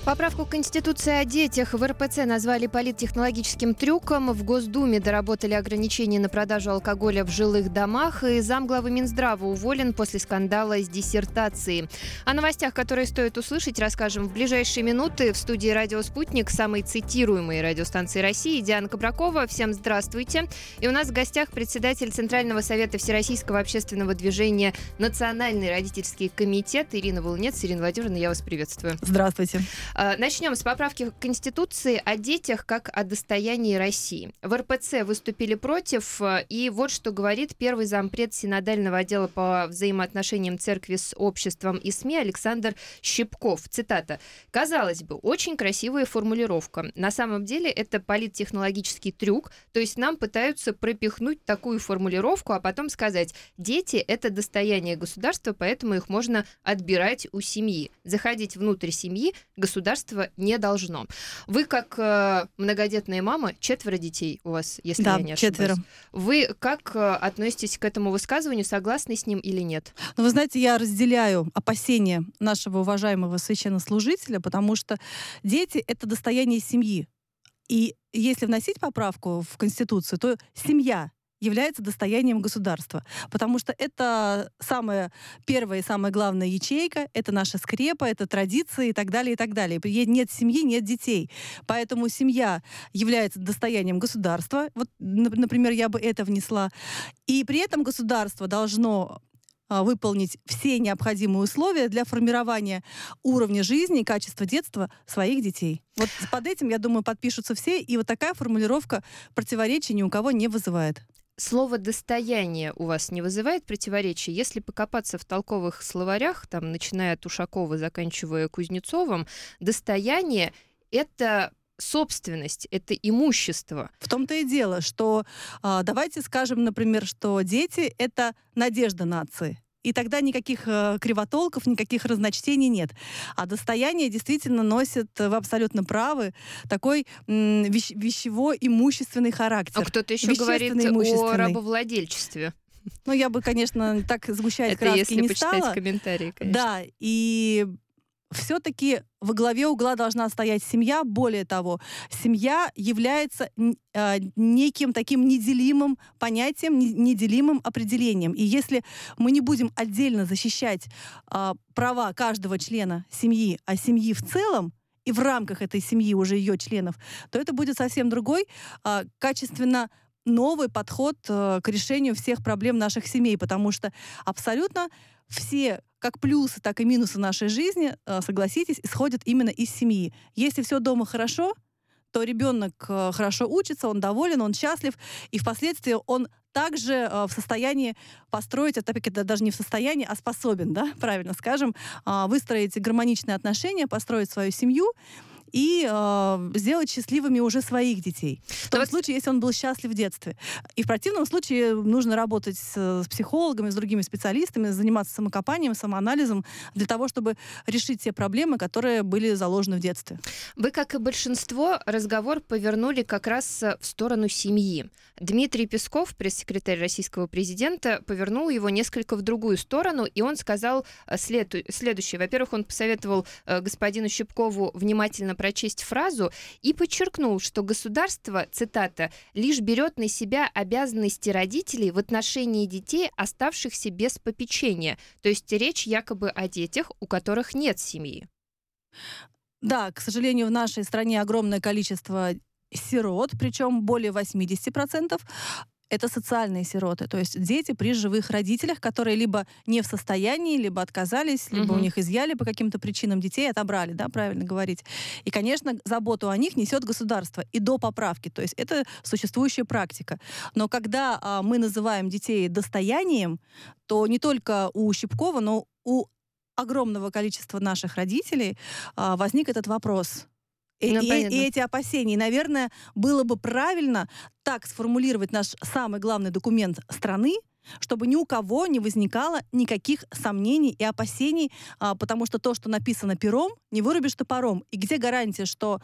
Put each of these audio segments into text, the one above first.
Поправку к Конституции о детях в РПЦ назвали политтехнологическим трюком. В Госдуме доработали ограничения на продажу алкоголя в жилых домах. И замглавы Минздрава уволен после скандала с диссертацией. О новостях, которые стоит услышать, расскажем в ближайшие минуты. В студии «Радио Спутник» самой цитируемой радиостанции России Диана Кабракова. Всем здравствуйте. И у нас в гостях председатель Центрального совета Всероссийского общественного движения «Национальный родительский комитет» Ирина Волынец. Ирина Владимировна, я вас приветствую. Здравствуйте. Начнем с поправки к Конституции о детях как о достоянии России. В РПЦ выступили против, и вот что говорит первый зампред Синодального отдела по взаимоотношениям церкви с обществом и СМИ Александр Щипков. Цитата. «Казалось бы, очень красивая формулировка. На самом деле это политтехнологический трюк, то есть нам пытаются пропихнуть такую формулировку, а потом сказать, дети — это достояние государства, поэтому их можно отбирать у семьи. Заходить внутрь семьи государство не должно». Вы, как многодетная мама, 4 детей у вас, если я не ошибаюсь. 4. Вы как относитесь к этому высказыванию, согласны с ним или нет? Ну, вы знаете, я разделяю опасения нашего уважаемого священнослужителя, потому что дети — это достояние семьи. И если вносить поправку в Конституцию, то семья является достоянием государства, потому что это самая первая и самая главная ячейка, это наша скрепа, это традиции и так далее, и так далее. Нет семьи, нет детей. Поэтому семья является достоянием государства. Вот, например, я бы это внесла. И при этом государство должно выполнить все необходимые условия для формирования уровня жизни и качества детства своих детей. Вот под этим, я думаю, подпишутся все, и вот такая формулировка противоречий ни у кого не вызывает. Слово «достояние» у вас не вызывает противоречий? Если покопаться в толковых словарях, там, начиная от Ушакова, заканчивая Кузнецовым, достояние — это собственность, это имущество. В том-то и дело, что давайте скажем, например, что дети — это надежда нации. И тогда никаких кривотолков, никаких разночтений нет. А достояние действительно носит, вы абсолютно правы, такой вещево-имущественный характер. А кто-то еще говорит о рабовладельчестве. Ну, я бы, конечно, так сгущать краски не стала. Это если почитать комментарии, конечно. Да, и все-таки во главе угла должна стоять семья. Более того, семья является неким таким неделимым понятием, неделимым определением. И если мы не будем отдельно защищать права каждого члена семьи, а семьи в целом, и в рамках этой семьи уже ее членов, то это будет совсем другой, качественно новый подход к решению всех проблем наших семей, потому что абсолютно все как плюсы, так и минусы нашей жизни, согласитесь, исходят именно из семьи. Если все дома хорошо, то ребенок хорошо учится, он доволен, он счастлив, и впоследствии он также в состоянии построить, опять-таки, даже не в состоянии, а способен, да, правильно скажем, выстроить гармоничные отношения, построить свою семью и сделать счастливыми уже своих детей. В том случае, если он был счастлив в детстве. И в противном случае нужно работать с психологами, с другими специалистами, заниматься самокопанием, самоанализом для того, чтобы решить те проблемы, которые были заложены в детстве. Вы, как и большинство, разговор повернули как раз в сторону семьи. Дмитрий Песков, пресс-секретарь российского президента, повернул его несколько в другую сторону, и он сказал следующее. Во-первых, он посоветовал господину Щипкову внимательно прочесть фразу и подчеркнул, что государство, цитата, «лишь берет на себя обязанности родителей в отношении детей, оставшихся без попечения». То есть речь якобы о детях, у которых нет семьи. Да, к сожалению, в нашей стране огромное количество сирот, причем более 80%. Это социальные сироты, то есть дети при живых родителях, которые либо не в состоянии, либо отказались, либо у них изъяли по каким-то причинам детей, отобрали, да, правильно говорить. И, конечно, заботу о них несет государство и до поправки, то есть это существующая практика. Но когда мы называем детей достоянием, то не только у Щипкова, но у огромного количества наших родителей возник этот вопрос. И эти опасения. И, наверное, было бы правильно так сформулировать наш самый главный документ страны, чтобы ни у кого не возникало никаких сомнений и опасений, потому что то, что написано пером, не вырубишь топором. И где гарантия, что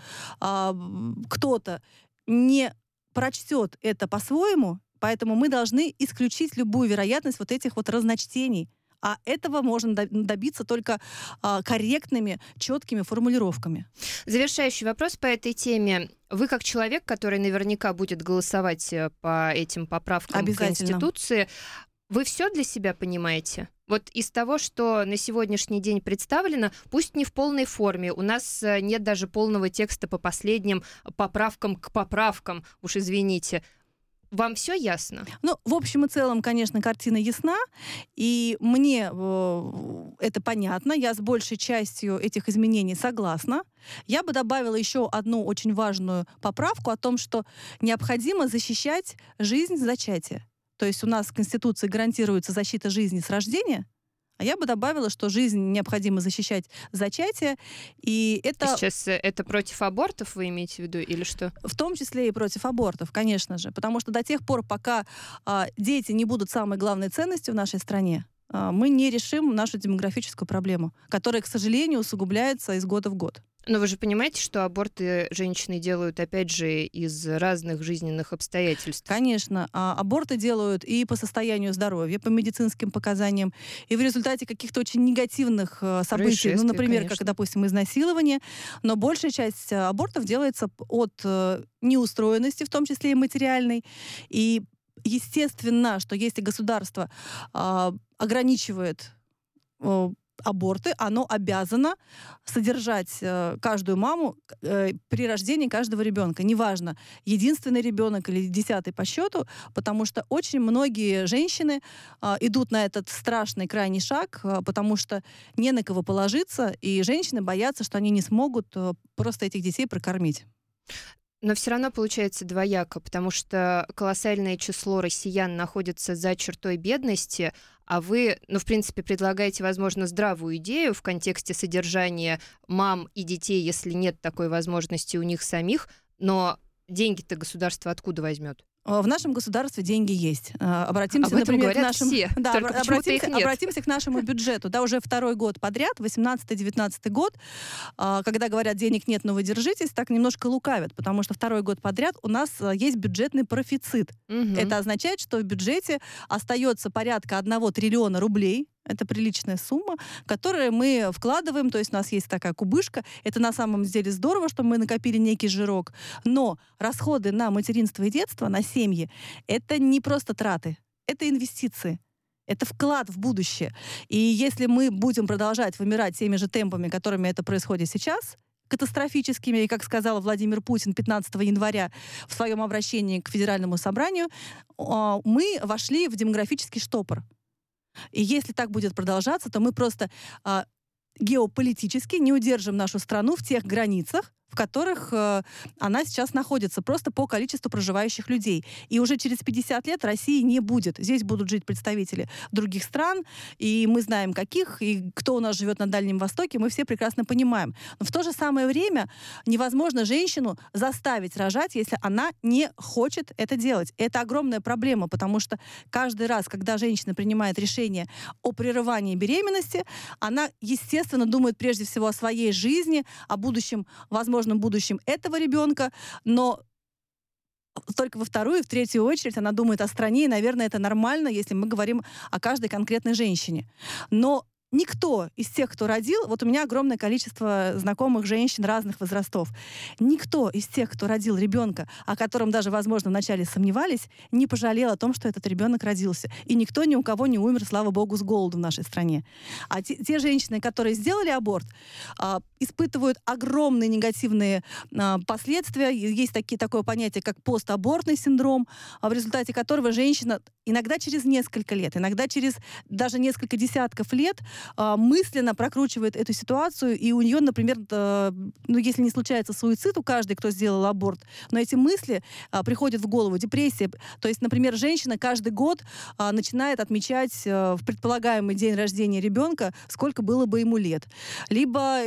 кто-то не прочтет это по-своему, поэтому мы должны исключить любую вероятность вот этих вот разночтений. А этого можно добиться только корректными, четкими формулировками. Завершающий вопрос по этой теме. Вы, как человек, который наверняка будет голосовать по этим поправкам к Конституции, вы все для себя понимаете? Вот из того, что на сегодняшний день представлено, пусть не в полной форме, у нас нет даже полного текста по последним поправкам к поправкам, уж извините. Вам все ясно? Ну, в общем и целом, конечно, картина ясна, и мне это понятно, я с большей частью этих изменений согласна. Я бы добавила еще одну очень важную поправку о том, что необходимо защищать жизнь зачатия. То есть у нас в Конституции гарантируется защита жизни с рождения, а я бы добавила, что жизнь необходимо защищать зачатие, и это... Сейчас это против абортов вы имеете в виду или что? В том числе и против абортов, конечно же. Потому что до тех пор, пока дети не будут самой главной ценностью в нашей стране, мы не решим нашу демографическую проблему, которая, к сожалению, усугубляется из года в год. Но вы же понимаете, что аборты женщины делают, опять же, из разных жизненных обстоятельств? Конечно. Аборты делают и по состоянию здоровья, по медицинским показаниям, и в результате каких-то очень негативных событий, ну, например, конечно, как, допустим, изнасилование. Но большая часть абортов делается от неустроенности, в том числе и материальной. И естественно, что если государство ограничивает аборты, оно обязано содержать каждую маму при рождении каждого ребенка. Неважно, единственный ребенок или 10-й по счету, потому что очень многие женщины идут на этот страшный крайний шаг, потому что не на кого положиться, и женщины боятся, что они не смогут просто этих детей прокормить. Но все равно получается двояко, потому что колоссальное число россиян находится за чертой бедности, а вы, ну, в принципе, предлагаете, возможно, здравую идею в контексте содержания мам и детей, если нет такой возможности у них самих, но деньги-то государство откуда возьмет? В нашем государстве деньги есть. Обратимся, например, к нашему... все, да, обратимся к нашему бюджету. Да, уже второй год подряд, 18-19 год, когда говорят, денег нет, но вы держитесь, так немножко лукавят, потому что второй год подряд у нас есть бюджетный профицит. Угу. Это означает, что в бюджете остается порядка 1 триллиона рублей. Это приличная сумма, которую мы вкладываем, то есть у нас есть такая кубышка. Это на самом деле здорово, что мы накопили некий жирок. Но расходы на материнство и детство, на семьи, это не просто траты, это инвестиции. Это вклад в будущее. И если мы будем продолжать вымирать теми же темпами, которыми это происходит сейчас, катастрофическими, и, как сказал Владимир Путин 15 января в своем обращении к Федеральному собранию, мы вошли в демографический штопор. И если так будет продолжаться, то мы просто геополитически не удержим нашу страну в тех границах, в которых она сейчас находится, просто по количеству проживающих людей. И уже через 50 лет России не будет. Здесь будут жить представители других стран, и мы знаем, каких, и кто у нас живет на Дальнем Востоке, мы все прекрасно понимаем. Но в то же самое время невозможно женщину заставить рожать, если она не хочет это делать. Это огромная проблема, потому что каждый раз, когда женщина принимает решение о прерывании беременности, она, естественно, думает прежде всего о своей жизни, о будущем, возможном будущем этого ребенка, но только во вторую и в третью очередь она думает о стране, и, наверное, это нормально, если мы говорим о каждой конкретной женщине. Но никто из тех, кто родил, вот у меня огромное количество знакомых женщин разных возрастов, никто из тех, кто родил ребенка, о котором даже, возможно, вначале сомневались, не пожалел о том, что этот ребенок родился. И никто ни у кого не умер, слава богу, с голоду в нашей стране. А те женщины, которые сделали аборт, испытывают огромные негативные последствия. Есть такое понятие, как постабортный синдром, в результате которого женщина иногда через несколько лет, иногда через даже несколько десятков лет мысленно прокручивает эту ситуацию, и у нее, например, ну, если не случается суицид у каждой, кто сделал аборт, но эти мысли приходят в голову, депрессия. То есть, например, женщина каждый год начинает отмечать в предполагаемый день рождения ребенка, сколько было бы ему лет. Либо эти женщины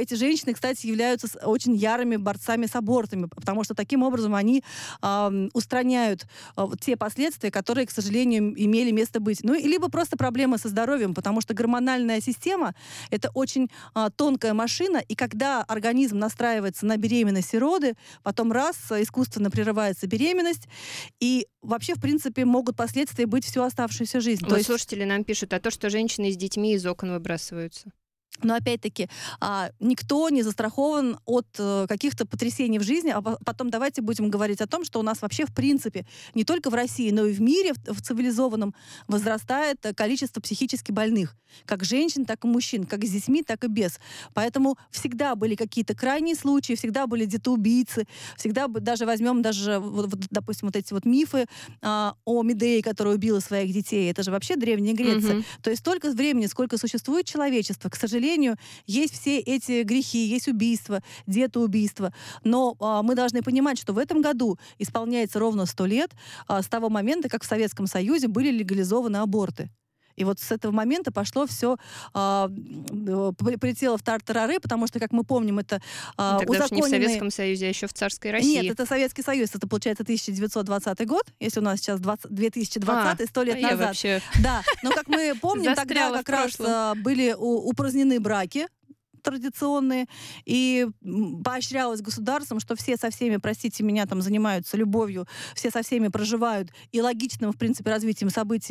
женщины, кстати, являются очень ярыми борцами с абортами, потому что таким образом они устраняют те последствия, которые, к сожалению, имели место быть. Ну, либо просто проблемы со здоровьем, потому что гормональная система — это очень тонкая машина, и когда организм настраивается на беременность и роды, потом раз, искусственно прерывается беременность, и вообще, в принципе, могут последствия быть всю оставшуюся жизнь. Вот слушатели нам пишут о том, что женщины с детьми из окон выбрасываются. Но опять-таки, никто не застрахован от каких-то потрясений в жизни. А потом давайте будем говорить о том, что у нас вообще, в принципе, не только в России, но и в мире, в цивилизованном, возрастает количество психически больных. Как женщин, так и мужчин. Как с детьми, так и без. Поэтому всегда были какие-то крайние случаи, всегда были детоубийцы, всегда даже возьмем допустим, вот эти вот мифы о Медее, которая убила своих детей. Это же вообще Древняя Греция. То есть столько времени, сколько существует человечество, к сожалению, есть все эти грехи, есть убийства, детоубийства. Но мы должны понимать, что в этом году исполняется ровно 100 лет с того момента, как в Советском Союзе были легализованы аборты. И вот с этого момента пошло все, полетело в тартарары, потому что, как мы помним, это Тогда не в Советском Союзе, а еще в царской России. Нет, это Советский Союз, это, получается, 1920 год, если у нас сейчас 2020, 100 лет назад. Вообще... Да, но, как мы помним, тогда как раз были упразднены браки традиционные, и поощрялось государством, что все со всеми, простите меня, там занимаются любовью, все со всеми проживают, и логичным, в принципе, развитием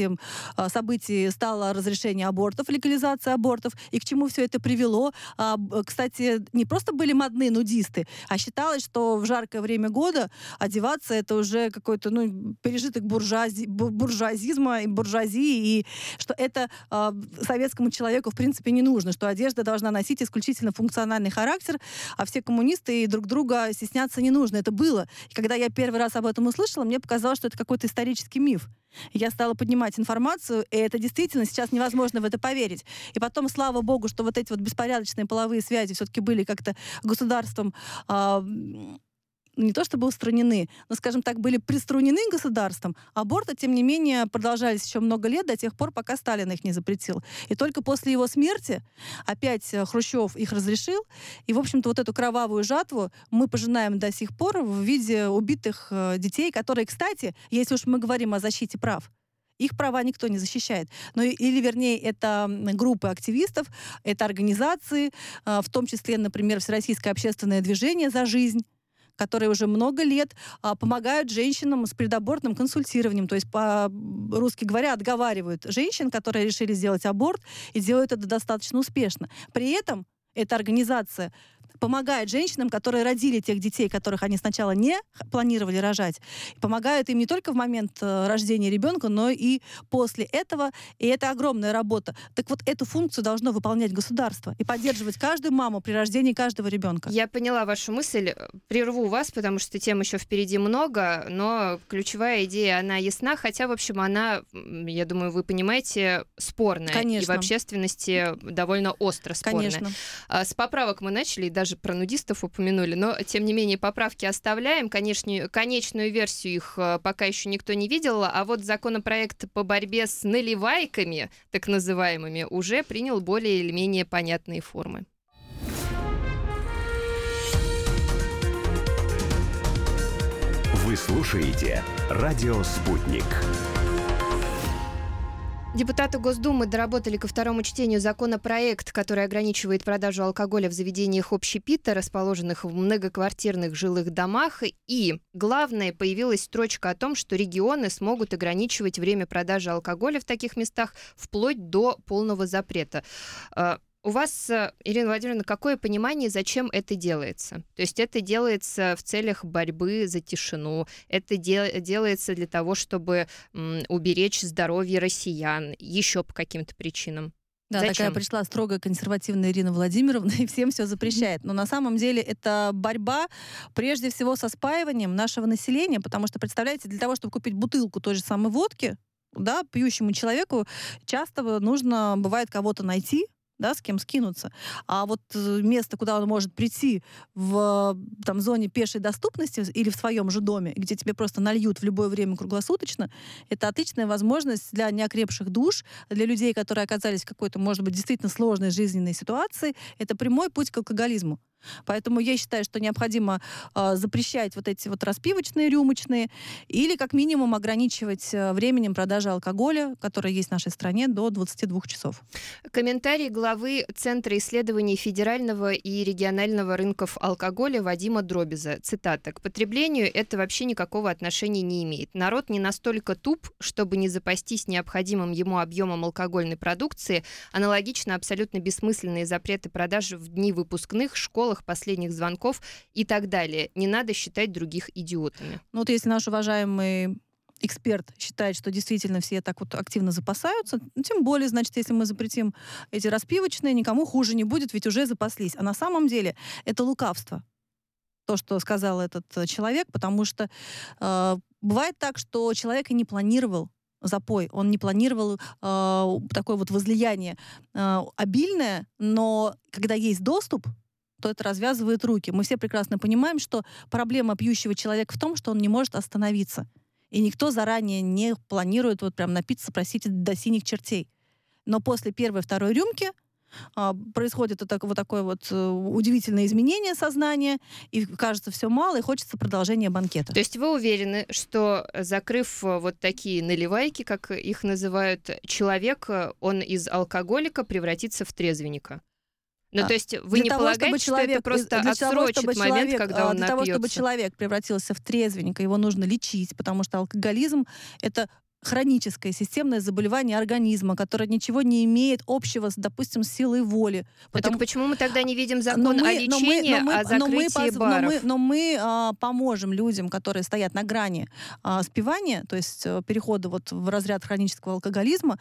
событий стало разрешение абортов, легализация абортов, и к чему все это привело. Кстати, не просто были модные нудисты, а считалось, что в жаркое время года одеваться — это уже какой-то пережиток буржуазизма и буржуазии, и что это советскому человеку, в принципе, не нужно, что одежда должна носить исключительно функциональный характер, а все коммунисты и друг друга стесняться не нужно. Это было. И когда я первый раз об этом услышала, мне показалось, что это какой-то исторический миф. Я стала поднимать информацию, и это действительно сейчас невозможно в это поверить. И потом, слава богу, что вот эти вот беспорядочные половые связи все-таки были как-то государством не то чтобы устранены, но, скажем так, были приструнены государством. Аборты, тем не менее, продолжались еще много лет, до тех пор, пока Сталин их не запретил. И только после его смерти опять Хрущев их разрешил. И, в общем-то, вот эту кровавую жатву мы пожинаем до сих пор в виде убитых детей, которые, кстати, если уж мы говорим о защите прав, их права никто не защищает. Или, вернее, это группы активистов, это организации, в том числе, например, Всероссийское общественное движение «За жизнь», которые уже много лет помогают женщинам с предабортным консультированием. То есть, по-русски говоря, отговаривают женщин, которые решили сделать аборт, и делают это достаточно успешно. При этом эта организация помогает женщинам, которые родили тех детей, которых они сначала не планировали рожать. Помогают им не только в момент рождения ребенка, но и после этого. И это огромная работа. Так вот, эту функцию должно выполнять государство и поддерживать каждую маму при рождении каждого ребенка. Я поняла вашу мысль. Прерву вас, потому что тем еще впереди много, но ключевая идея, она ясна, хотя, в общем, она, я думаю, вы понимаете, спорная. Конечно. И в общественности довольно остро спорная. Конечно. С поправок мы начали, и даже про нудистов упомянули, но, тем не менее, поправки оставляем. Конечную версию их пока еще никто не видел, а вот законопроект по борьбе с наливайками, так называемыми, уже принял более или менее понятные формы. Вы слушаете «Радио Спутник». Депутаты Госдумы доработали ко второму чтению законопроект, который ограничивает продажу алкоголя в заведениях общепита, расположенных в многоквартирных жилых домах. И, главное, появилась строчка о том, что регионы смогут ограничивать время продажи алкоголя в таких местах вплоть до полного запрета. У вас, Ирина Владимировна, какое понимание, зачем это делается? То есть это делается в целях борьбы за тишину, это делается для того, чтобы уберечь здоровье россиян, еще по каким-то причинам? Да, зачем? Такая пришла строгая консервативная Ирина Владимировна и всем все запрещает. Но на самом деле это борьба прежде всего со спаиванием нашего населения, потому что, представляете, для того, чтобы купить бутылку той же самой водки, да, пьющему человеку часто нужно, бывает, кого-то найти, да, с кем скинуться. А вот место, куда он может прийти в зоне пешей доступности или в своем же доме, где тебе просто нальют в любое время круглосуточно, это отличная возможность для неокрепших душ, для людей, которые оказались в какой-то, может быть, действительно сложной жизненной ситуации. Это прямой путь к алкоголизму. Поэтому я считаю, что необходимо запрещать вот эти вот распивочные, рюмочные, или как минимум ограничивать временем продажи алкоголя, который есть в нашей стране, до 22 часов. Комментарий главы Центра исследований федерального и регионального рынков алкоголя Вадима Дробиза. Цитата. «К потреблению это вообще никакого отношения не имеет. Народ не настолько туп, чтобы не запастись необходимым ему объемом алкогольной продукции. Аналогично абсолютно бессмысленные запреты продажи в дни выпускных, школах, последних звонков и так далее. Не надо считать других идиотами». Ну вот если наш уважаемый эксперт считает, что действительно все так вот активно запасаются, тем более, значит, если мы запретим эти распивочные, никому хуже не будет, ведь уже запаслись. А на самом деле это лукавство, то, что сказал этот человек, потому что бывает так, что человек и не планировал запой, он не планировал такое вот возлияние обильное, но когда есть доступ, то это развязывает руки. Мы все прекрасно понимаем, что проблема пьющего человека в том, что он не может остановиться. И никто заранее не планирует вот прям напиться, просить до синих чертей. Но после первой, второй рюмки происходит вот такое вот удивительное изменение сознания, и кажется, все мало, и хочется продолжения банкета. То есть вы уверены, что, закрыв вот такие наливайки, как их называют, человек, он из алкоголика превратится в трезвенника? Ну, то есть вы не полагаете, что это просто отсрочит момент, когда он напьется? Для того, чтобы человек превратился в трезвенника, его нужно лечить, потому что алкоголизм — это хроническое системное заболевание организма, которое ничего не имеет общего, допустим, с силой воли. Так почему мы тогда не видим закон о лечении, о закрытии баров? Но мы поможем людям, которые стоят на грани спивания, то есть перехода вот в разряд хронического алкоголизма,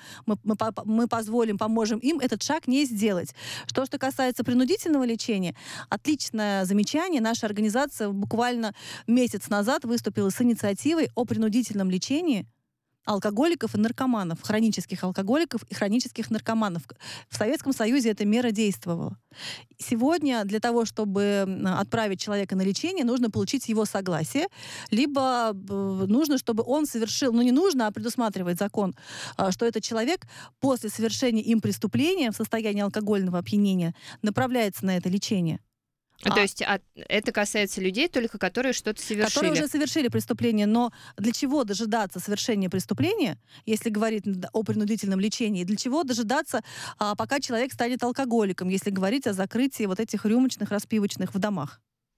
мы поможем им этот шаг не сделать. Что касается принудительного лечения, отличное замечание. Наша организация буквально месяц назад выступила с инициативой о принудительном лечении алкоголиков и наркоманов, хронических алкоголиков и хронических наркоманов. В Советском Союзе эта мера действовала. Сегодня для того, чтобы отправить человека на лечение, нужно получить его согласие, либо нужно, чтобы он совершил, не нужно, а предусматривает закон, что этот человек после совершения им преступления в состоянии алкогольного опьянения направляется на это лечение. То есть это касается людей, только которые что-то совершили. Которые уже совершили преступление. Но для чего дожидаться совершения преступления, если говорить о принудительном лечении, для чего дожидаться, пока человек станет алкоголиком, если говорить о закрытии вот этих рюмочных, распивочных в домах?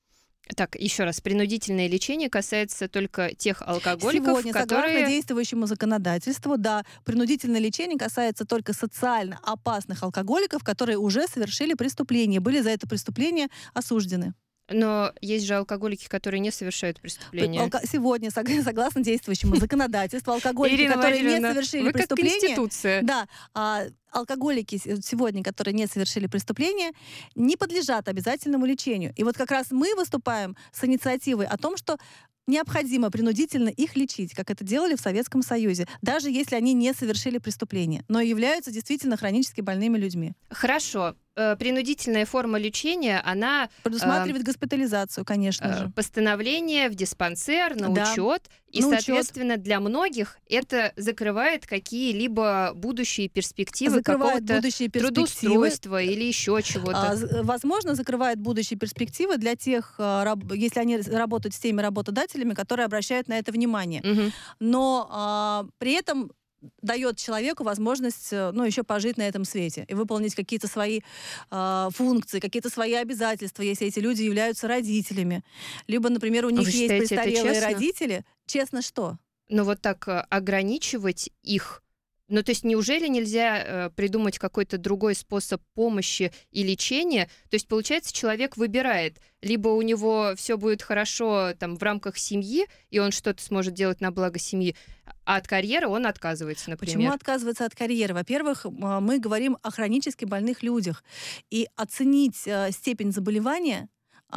Так, еще раз, принудительное лечение касается только тех алкоголиков, Сегодня, которые... согласно действующему законодательству, да, принудительное лечение касается только социально опасных алкоголиков, которые уже совершили преступление, были за это преступление осуждены. Но есть же алкоголики, которые не совершают преступления. Сегодня, согласно действующему законодательству, алкоголики, которые не совершили преступления... Вы как конституция. Да, алкоголики сегодня, которые не совершили преступления, не подлежат обязательному лечению. И вот как раз мы выступаем с инициативой о том, что необходимо принудительно их лечить, как это делали в Советском Союзе, даже если они не совершили преступление, но являются действительно хронически больными людьми. Хорошо. Принудительная форма лечения, она... предусматривает госпитализацию, конечно же. Постановление в диспансер, на учет. И, соответственно, для многих это закрывает какие-либо будущие перспективы какого-то трудоустройства или еще чего-то. Возможно, закрывает будущие перспективы для тех, если они работают с теми работодателями, которые обращают на это внимание. Угу. Но при этом дает человеку возможность, еще пожить на этом свете и выполнить какие-то свои функции, какие-то свои обязательства, если эти люди являются родителями. Либо, например, у них есть престарелые родители. Честно что? Но вот так ограничивать их. То есть неужели нельзя придумать какой-то другой способ помощи и лечения? То есть, получается, человек выбирает, либо у него все будет хорошо в рамках семьи, и он что-то сможет делать на благо семьи, а от карьеры он отказывается, например. Почему отказывается от карьеры? Во-первых, мы говорим о хронически больных людях. И оценить степень заболевания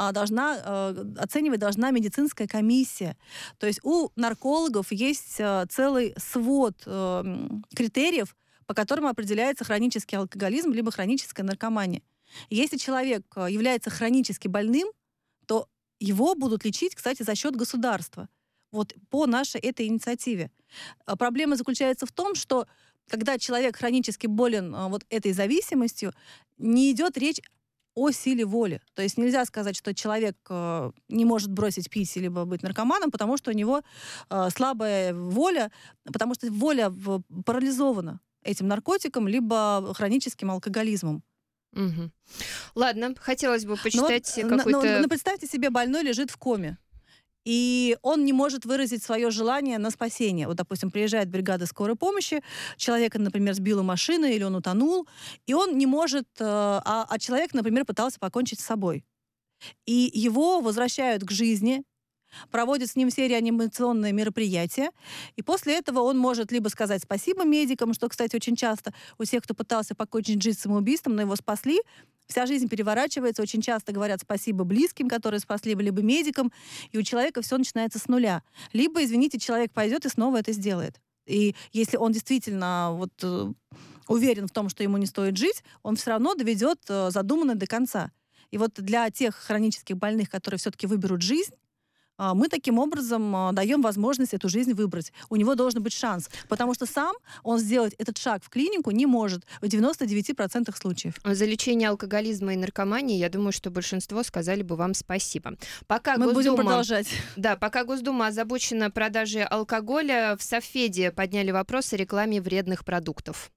оценивать должна медицинская комиссия. То есть у наркологов есть целый свод критериев, по которым определяется хронический алкоголизм либо хроническая наркомания. Если человек является хронически больным, то его будут лечить, кстати, за счет государства. Вот по нашей этой инициативе. Проблема заключается в том, что когда человек хронически болен вот этой зависимостью, не идет речь о силе воли. То есть нельзя сказать, что человек не может бросить пить либо быть наркоманом, потому что у него слабая воля, потому что воля парализована этим наркотиком либо хроническим алкоголизмом. Угу. Ладно, хотелось бы почитать какой-то... Но представьте себе, больной лежит в коме. И он не может выразить свое желание на спасение. Вот, допустим, приезжает бригада скорой помощи, человека, например, сбила машина или он утонул, и он не может... А человек, например, пытался покончить с собой. И его возвращают к жизни, проводят с ним все реанимационные мероприятия, и после этого он может либо сказать спасибо медикам, что, кстати, очень часто у тех, кто пытался покончить жизнь самоубийством, но его спасли, вся жизнь переворачивается, очень часто говорят спасибо близким, которые спасли, либо медикам, и у человека все начинается с нуля. Либо, извините, человек пойдет и снова это сделает. И если он действительно уверен в том, что ему не стоит жить, он все равно доведет задуманное до конца. И вот для тех хронических больных, которые все-таки выберут жизнь, мы таким образом даем возможность эту жизнь выбрать. У него должен быть шанс, потому что сам он сделать этот шаг в клинику не может в 99% случаев. За лечение алкоголизма и наркомании, я думаю, что большинство сказали бы вам спасибо. Пока мы будем продолжать. Да, пока Госдума озабочена продажей алкоголя, в Совфеде подняли вопрос о рекламе вредных продуктов.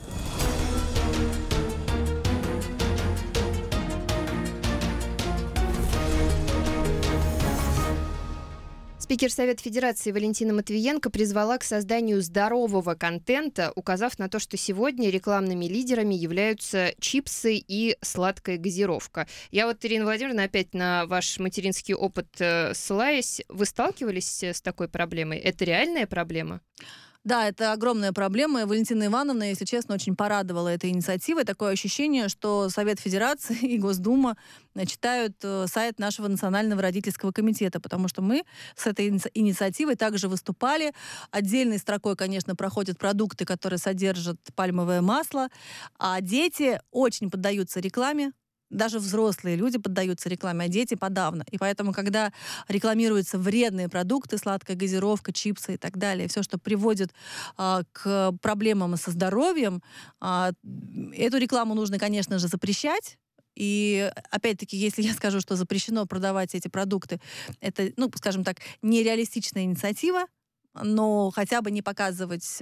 Спикер Совета Федерации Валентина Матвиенко призвала к созданию здорового контента, указав на то, что сегодня рекламными лидерами являются чипсы и сладкая газировка. Я вот, Ирина Владимировна, опять на ваш материнский опыт ссылаясь, вы сталкивались с такой проблемой? Это реальная проблема? Да, это огромная проблема. И Валентина Ивановна, если честно, очень порадовала этой инициативой. Такое ощущение, что Совет Федерации и Госдума читают сайт нашего Национального родительского комитета, потому что мы с этой инициативой также выступали. Отдельной строкой, конечно, проходят продукты, которые содержат пальмовое масло, а дети очень поддаются рекламе. Даже взрослые люди поддаются рекламе, а дети подавно. И поэтому, когда рекламируются вредные продукты, сладкая газировка, чипсы и так далее, все, что приводит к проблемам со здоровьем, эту рекламу нужно, конечно же, запрещать. И, опять-таки, если я скажу, что запрещено продавать эти продукты, это, скажем так, нереалистичная инициатива, но хотя бы не показывать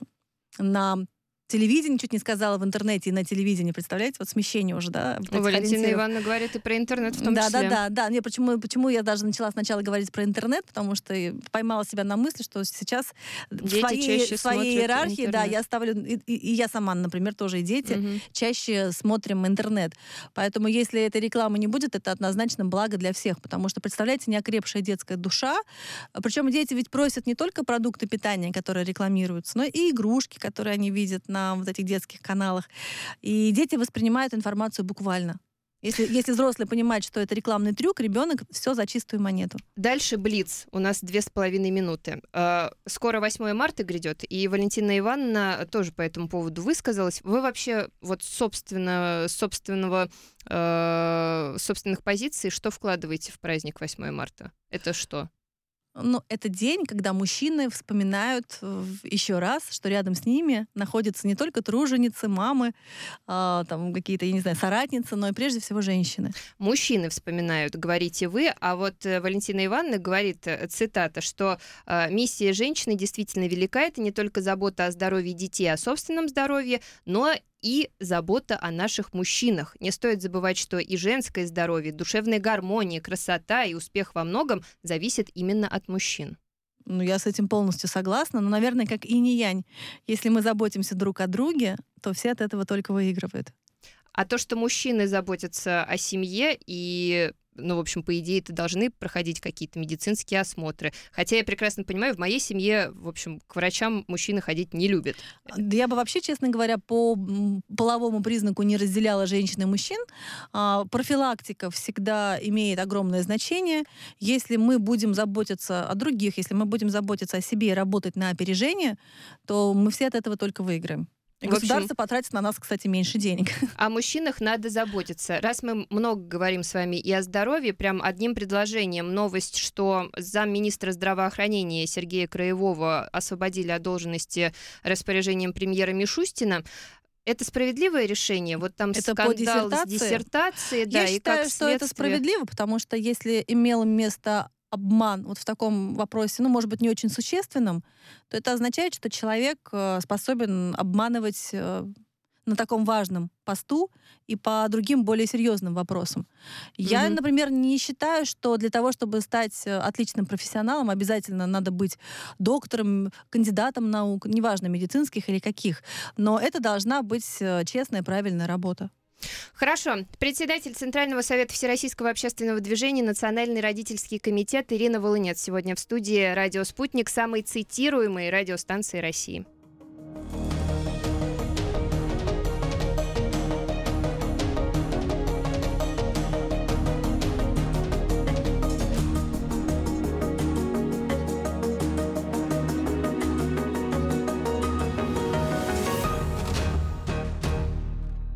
на телевидение, чуть не сказала, в интернете и на телевидении, представляете, вот смещение уже, да? Валентина Ивановна говорит и про интернет в том числе. Да. Почему я даже начала сначала говорить про интернет, потому что поймала себя на мысли, что сейчас дети в своей иерархии, да, я ставлю, и я сама, например, тоже и дети, чаще смотрим интернет. Поэтому если этой рекламы не будет, это однозначно благо для всех, потому что, представляете, неокрепшая детская душа, причем дети ведь просят не только продукты питания, которые рекламируются, но и игрушки, которые они видят на вот этих детских каналах. И дети воспринимают информацию буквально. Если взрослый понимает, что это рекламный трюк, ребенок все за чистую монету. Дальше блиц. У нас 2,5 минуты. Скоро 8 марта грядет, и Валентина Ивановна тоже по этому поводу высказалась. Вы вообще вот собственных позиций что вкладываете в праздник 8 марта? Это что? Это день, когда мужчины вспоминают еще раз, что рядом с ними находятся не только труженицы, мамы, там какие-то, я не знаю, соратницы, но и прежде всего женщины. Мужчины вспоминают, говорите вы, а вот Валентина Ивановна говорит, цитата, что миссия женщины действительно велика, это не только забота о здоровье детей, о собственном здоровье, но и забота о наших мужчинах. Не стоит забывать, что и женское здоровье, душевная гармония, красота и успех во многом зависят именно от мужчин. Я с этим полностью согласна, но, наверное, как инь-янь. Если мы заботимся друг о друге, то все от этого только выигрывают. А то, что мужчины заботятся о семье и... в общем, по идее, это должны проходить какие-то медицинские осмотры. Хотя я прекрасно понимаю, в моей семье, в общем, к врачам мужчины ходить не любят. Я бы вообще, честно говоря, по половому признаку не разделяла женщин и мужчин. Профилактика всегда имеет огромное значение. Если мы будем заботиться о других, если мы будем заботиться о себе и работать на опережение, то мы все от этого только выиграем. И государство потратит на нас, кстати, меньше денег. О мужчинах надо заботиться. Раз мы много говорим с вами и о здоровье, прям одним предложением новость, что замминистра здравоохранения Сергея Краевого освободили от должности распоряжением премьера Мишустина. Это справедливое решение? Вот там Это по скандал с диссертации? диссертацией, да, Я и считаю, как что это следствие. справедливо, потому что если имело место обман вот в таком вопросе, ну, может быть, не очень существенном, то это означает, что человек способен обманывать на таком важном посту и по другим более серьезным вопросам. Я, Мгм. например, не считаю, что для того, чтобы стать отличным профессионалом, обязательно надо быть доктором, кандидатом наук, неважно, медицинских или каких, но это должна быть честная, правильная работа. Хорошо. Председатель Центрального совета Всероссийского общественного движения «Национальный родительский комитет» Ирина Волынец сегодня в студии «Радио Спутник», самой цитируемой радиостанции России.